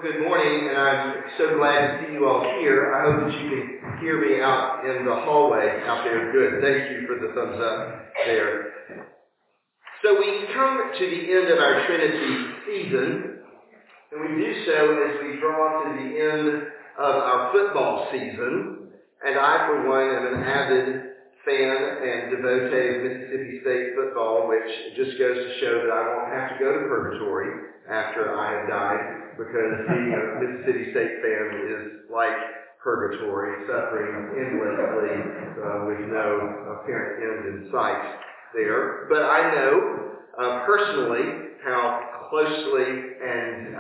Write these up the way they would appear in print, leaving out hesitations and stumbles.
Good morning, and I'm so glad to see you all here. I hope that you can hear me out in the hallway out there. Good. Thank you for the thumbs up there. So we come to the end of our Trinity season, and we do so as we draw to the end of our football season. And I, for one, am an avid fan and devotee of Mississippi State football, which just goes to show that I won't have to go to purgatory after I have died, because being a Mississippi State fan is like purgatory, suffering endlessly with no apparent end in sight there. But I know personally how closely and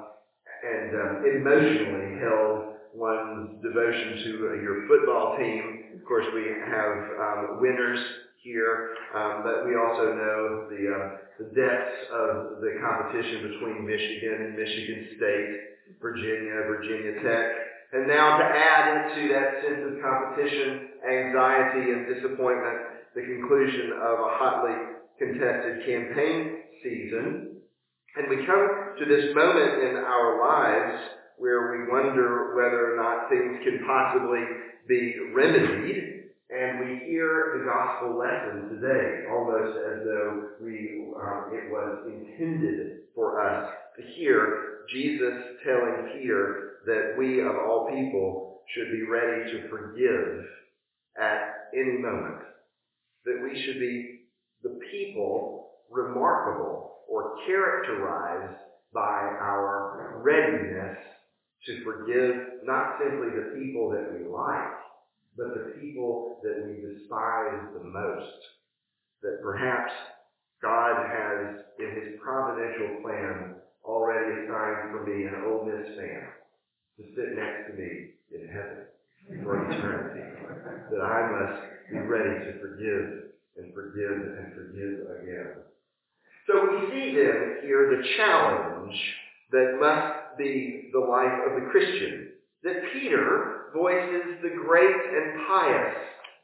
emotionally held one's devotion to your football team. Of course, we have winners here, but we also know the depths of the competition between Michigan and Michigan State, Virginia Tech. And now to add to that sense of competition, anxiety, and disappointment, the conclusion of a hotly contested campaign season. And we come to this moment in our lives where we wonder whether or not things can possibly be remedied. And we hear the gospel lesson today, almost as though it was intended for us to hear Jesus telling Peter that we, of all people, should be ready to forgive at any moment. That we should be the people remarkable or characterized by our readiness to forgive not simply the people that we like, but the people that we despise the most. That perhaps God has, in his providential plan, already assigned for me an Ole Miss fan to sit next to me in heaven for eternity. That I must be ready to forgive and forgive and forgive again. So we see then here the challenge that must be the life of the Christian. That Peter voices the great and pious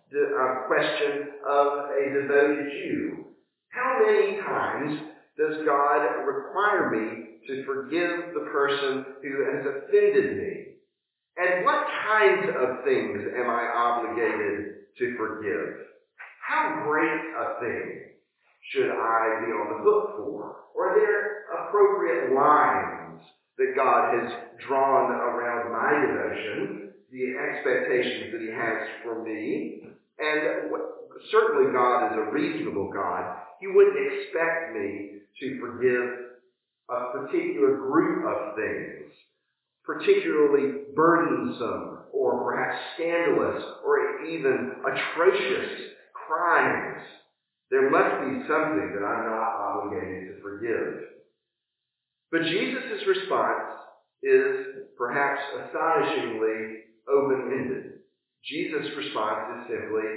question of a devoted Jew. How many times does God require me to forgive the person who has offended me? And what kinds of things am I obligated to forgive? How great a thing should I be on the hook for? Or are there appropriate lines that God has drawn around my devotion, the expectations that he has for me? And certainly God is a reasonable God. He wouldn't expect me to forgive a particular group of things, particularly burdensome or perhaps scandalous or even atrocious crimes. There must be something that I'm not obligated to forgive. But Jesus' response is perhaps astonishingly open-ended. Jesus' response is simply,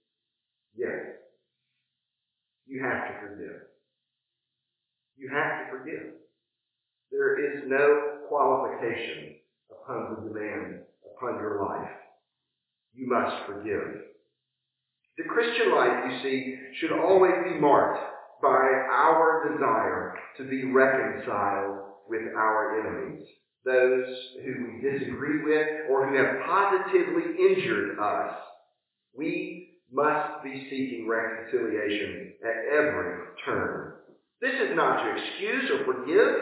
yes, you have to forgive. You have to forgive. There is no qualification upon the demand upon your life. You must forgive. The Christian life, you see, should always be marked by our desire to be reconciled with our enemies, those who we disagree with or who have positively injured us. We must be seeking reconciliation at every turn. This is not to excuse or forgive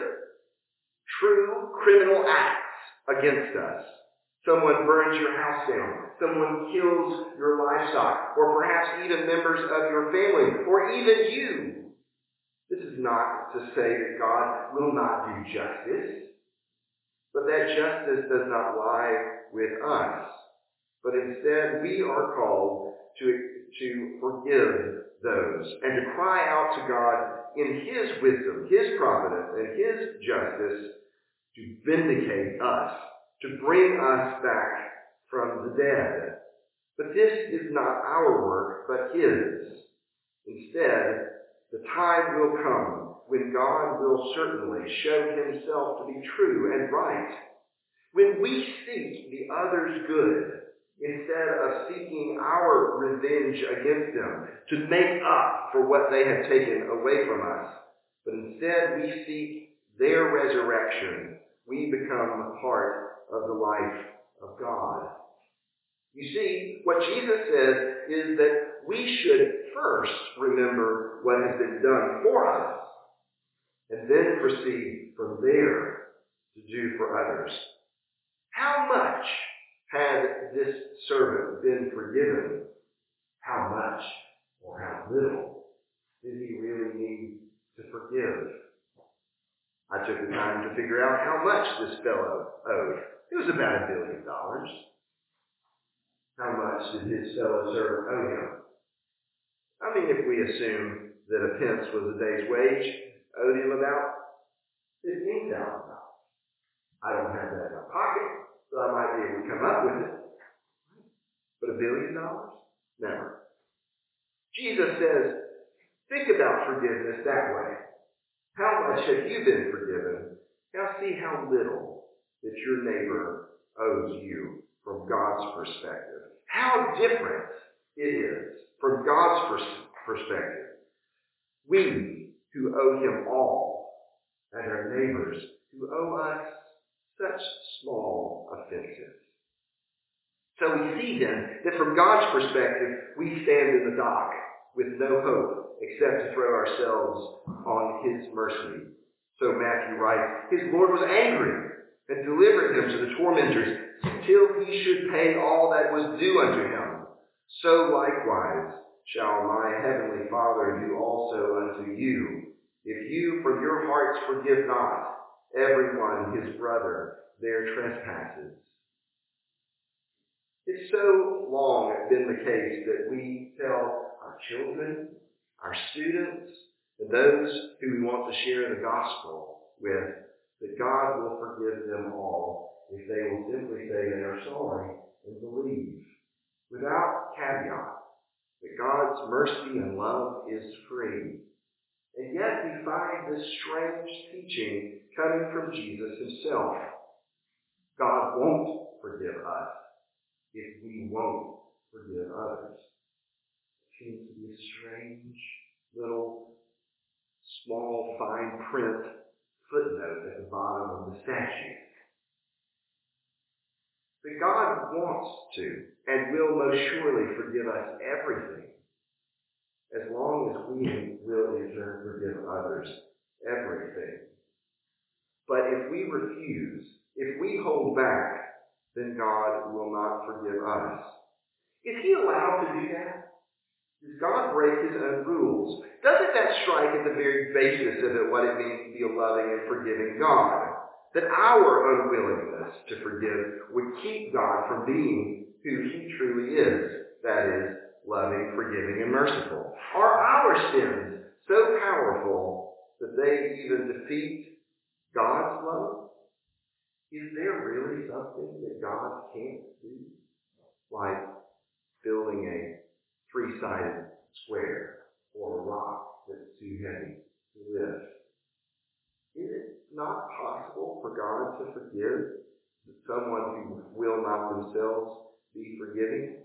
true criminal acts against us. Someone burns your house down. Someone kills your livestock, or perhaps even members of your family, or even you. This is not to say that God will not do justice, but that justice does not lie with us. But instead, we are called to forgive those and to cry out to God in his wisdom, his providence, and his justice to vindicate us, to bring us back from the dead. But this is not our work, but his. Instead, the time will come when God will certainly show himself to be true and right. When we seek the other's good, instead of seeking our revenge against them to make up for what they have taken away from us, but instead we seek their resurrection we become part of the life of God. You see, what Jesus says is that we should first remember what has been done for us, and then proceed from there to do for others. How much had this servant been forgiven? How much or how little did he really need to forgive? I took the time to figure out how much this fellow owed. It was about $1 billion. How much did his fellow servant owe him? I mean, if we assume that a pence was a day's wage, owed him about $15,000. I don't have that in my pocket, so I might be able to come up with it. But $1 billion? Never. Jesus says, think about forgiveness that way. How much have you been forgiven? Now see how little that your neighbor owes you from God's perspective. How different it is from God's perspective. We who owe him all, and our neighbors who owe us such small offenses. So we see then that from God's perspective, we stand in the dock with no hope except to throw ourselves on his mercy. So Matthew writes, his Lord was angry and delivered him to the tormentors till he should pay all that was due unto him. So likewise shall my heavenly Father do also unto you, if you from your hearts forgive not everyone his brother their trespasses. It's so long been the case that we tell our children, our students, and those who we want to share the gospel with, that God will forgive them all if they will simply say they are sorry and believe, without caveat, that God's mercy and love is free. And yet we find this strange teaching coming from Jesus himself. God won't forgive us if we won't forgive others. It seems to be a strange little small fine print footnote at the bottom of the statute. But God wants to and will most surely forgive us everything, as long as we will in turn forgive others everything. But if we refuse, if we hold back, then God will not forgive us. Is he allowed to do that? Does God break his own rules? Doesn't that strike at the very basis of it what it means to be a loving and forgiving God? That our unwillingness to forgive would keep God from being who he truly is, that is, loving, forgiving, and merciful. Are our sins so powerful that they even defeat God's love? Is there really something that God can't do? Like building a 3-sided square or a rock that's too heavy to lift. Is it not possible for God to forgive someone who will not themselves be forgiving?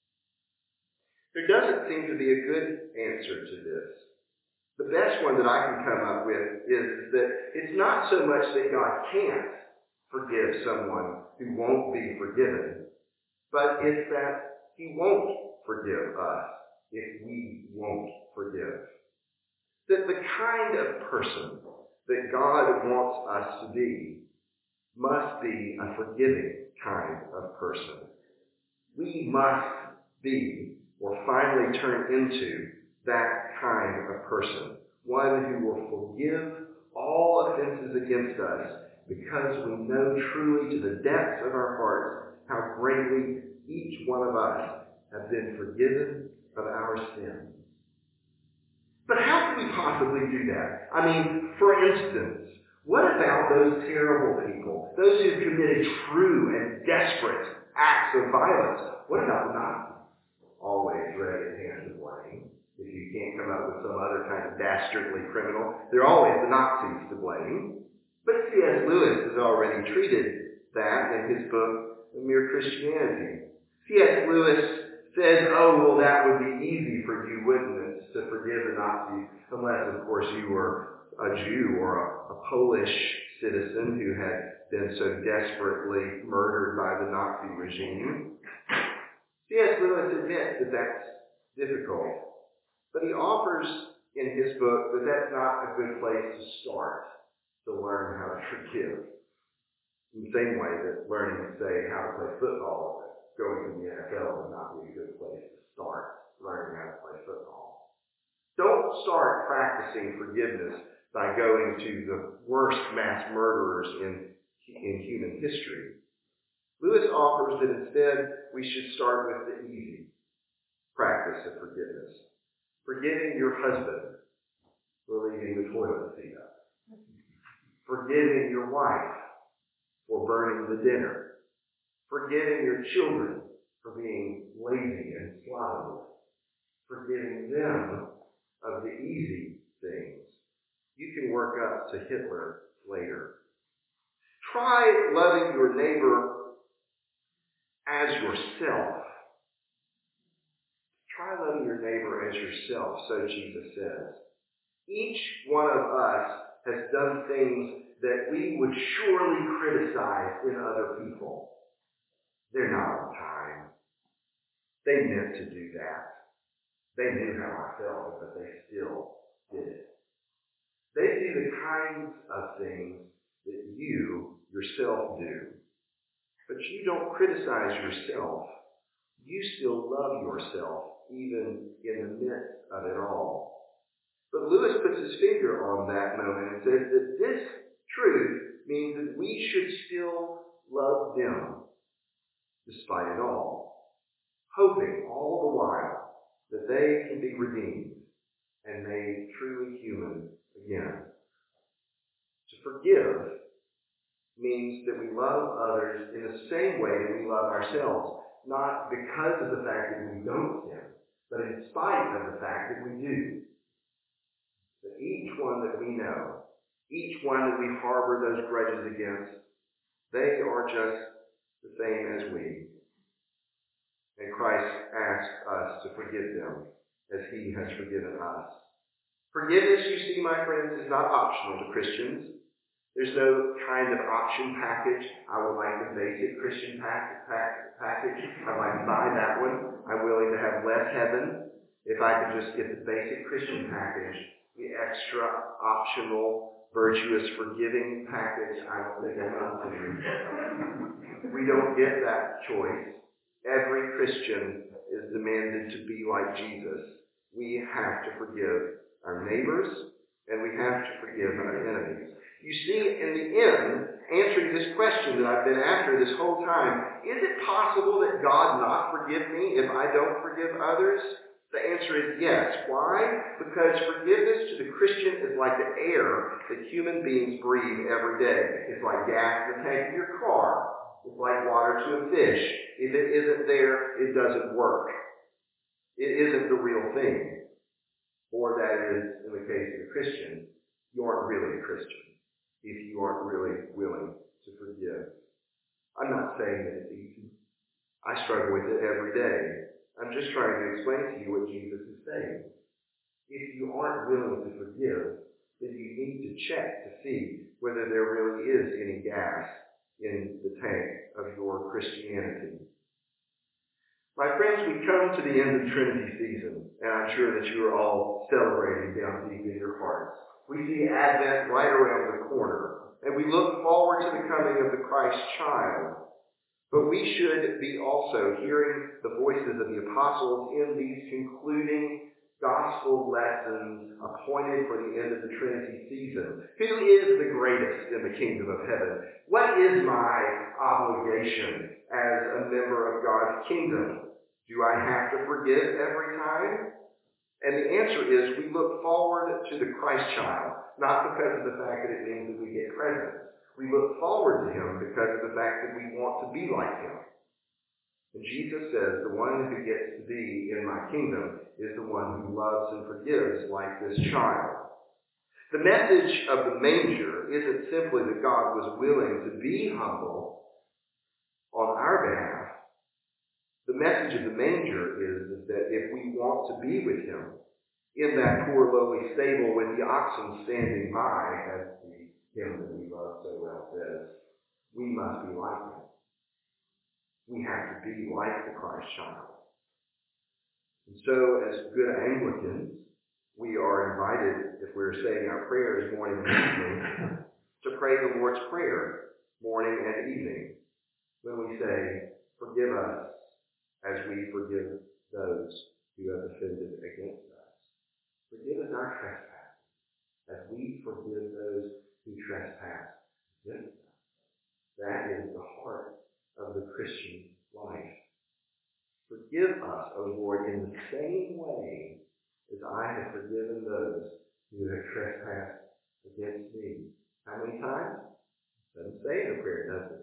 There doesn't seem to be a good answer to this. The best one that I can come up with is that it's not so much that God can't forgive someone who won't be forgiven, but it's that he won't forgive us if we won't forgive. That the kind of person that God wants us to be must be a forgiving kind of person. We must be, or finally turn into, that kind of person. One who will forgive all offenses against us because we know truly to the depths of our hearts how greatly each one of us have been forgiven of our sins. But how can we possibly do that? I mean, for instance, what about those terrible people, those who committed true and desperate acts of violence? What about the Nazis? Always ready at hand to blame. If you can't come up with some other kind of dastardly criminal, they're always the Nazis to blame. But C.S. Lewis has already treated that in his book, Mere Christianity. C.S. Lewis says, oh, well, that would be easy for you, wouldn't it, to forgive the Nazis, unless, of course, you were a Jew or a Polish citizen who had been so desperately murdered by the Nazi regime. C.S. Lewis admits that that's difficult, but he offers in his book that that's not a good place to start to learn how to forgive. In the same way that learning, say, how to play football, going to the NFL would not be a good place to start learning how to play football. Don't start practicing forgiveness by going to the worst mass murderers in human history. Lewis offers that instead we should start with the easy practice of forgiveness. Forgiving your husband for leaving the toilet seat up. Forgiving your wife for burning the dinner. Forgiving your children for being lazy and slovenly. Forgiving them of the easy things. You can work up to Hitler later. Try loving your neighbor as yourself. Try loving your neighbor as yourself, so Jesus says. Each one of us has done things that we would surely criticize in other people. They're not on time. They meant to do that. They knew how I felt, but they still did it. They do the kinds of things that you yourself do. But you don't criticize yourself. You still love yourself, even in the midst of it all. But Lewis puts his finger on that moment and says that this truth means that we should still love them, despite it all, hoping all the while that they can be redeemed and made truly human again. To forgive means that we love others in the same way that we love ourselves, not because of the fact that we don't sin, but in spite of the fact that we do. That each one that we know, each one that we harbor those grudges against, they are just the same as we. And Christ asks us to forgive them as he has forgiven us. Forgiveness, you see, my friends, is not optional to Christians. There's no kind of option package. I would like the basic Christian package. I'd like to buy that one. I'm willing to have less heaven if I could just get the basic Christian package. The extra optional virtuous forgiving package, I don't think I'm up to. We don't get that choice. Every Christian is demanded to be like Jesus. We have to forgive our neighbors, and we have to forgive our enemies. You see, in the end, answering this question that I've been after this whole time, is it possible that God not forgive me if I don't forgive others? The answer is yes. Why? Because forgiveness to the Christian is like the air that human beings breathe every day. It's like gas in the tank of your car. It's like water to a fish. If it isn't there, it doesn't work. It isn't the real thing. Or that is, in the case of a Christian, you aren't really a Christian if you aren't really willing to forgive. I'm not saying that it's easy. I struggle with it every day. I'm just trying to explain to you what Jesus is saying. If you aren't willing to forgive, then you need to check to see whether there really is any gas in the tank of your Christianity. My friends, we come to the end of Trinity season, and I'm sure that you are all celebrating down deep in your hearts. We see Advent right around the corner, and we look forward to the coming of the Christ child. But we should be also hearing the voices of the apostles in these concluding gospel lessons appointed for the end of the Trinity season. Who is the greatest in the kingdom of heaven? What is my obligation as a member of God's kingdom? Do I have to forgive every time? And the answer is we look forward to the Christ child, not because of the fact that it means that we get presents. We look forward to him because of the fact that we want to be like him. And Jesus says, the one who gets to be in my kingdom is the one who loves and forgives like this child. The message of the manger isn't simply that God was willing to be humble on our behalf. The message of the manger is that if we want to be with him in that poor lowly stable with the oxen standing by, as the hymn that we love so well says, we must be like him. We have to be like the Christ child. And so, as good Anglicans, we are invited, if we're saying our prayers morning and evening, to pray the Lord's Prayer morning and evening when we say, forgive us as we forgive those who have offended against us. Forgive us our trespasses as we forgive those who trespass against us. That is the heart of the Christian life. Forgive us, O Lord, in the same way as I have forgiven those who have trespassed against me. How many times? It doesn't say in the prayer, does it?